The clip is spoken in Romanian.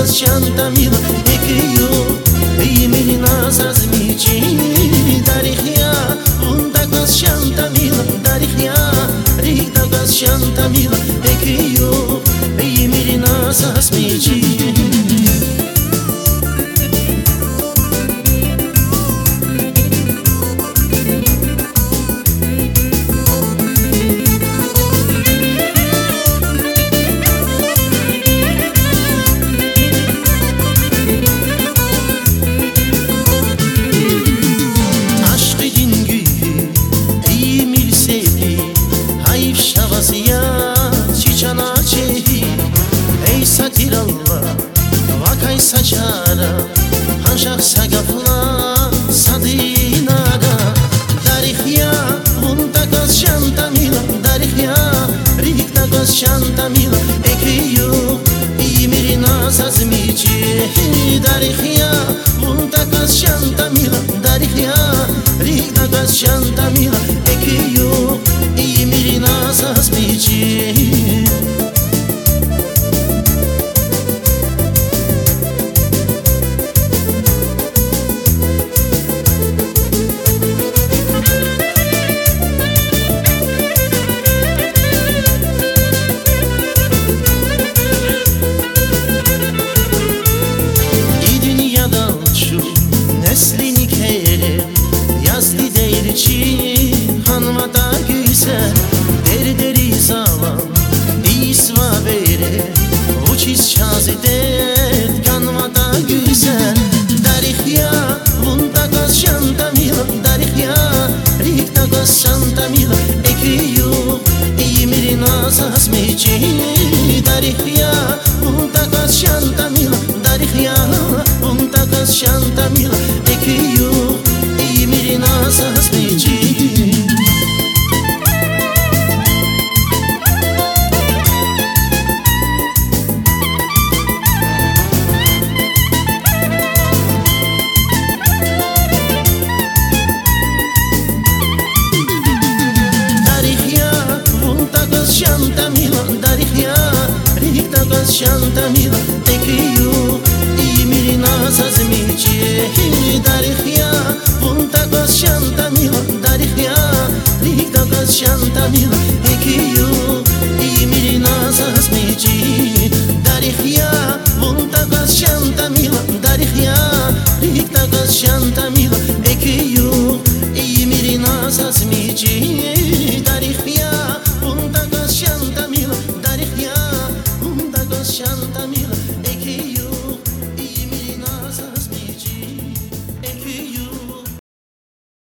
gaz Shanta Mila ekiyo Yimirina zazmici Darihya Unda gaz Shanta Mila Darihya Rihta gaz Shanta Mila ekiyo Yimirina zazmici Vakay saçara Hanşak sagafla Sadinara Darihya Unda gaz Shanta Mila Darihya Rihta gaz Shanta Mila ekiyo Yimirina zazmici Darihya Unda gaz Shanta Mila Darihya Rihta gaz Shanta Mila ekiyo Yimirina zazmici Neslini kere yazdı değirçi hanıma da güzel deri deri zavan isva bere uçiz şazidet kanıma da güzel Darihya Unda gaz Shanta Mila Darihya Rihta gaz Shanta Mila ekiyo Yimirina zazmici Darihya Unda gaz Shanta Mila Darihya Unda gaz Shanta Mila ekiyo Yimirina zazmici Shanta Mila Darihya Rihta gaz Shanta Mila ekiyo Yimirina zazmici Darihya Unda gaz Shanta Mila Darihya Rihta gaz Shanta Mila ekiyo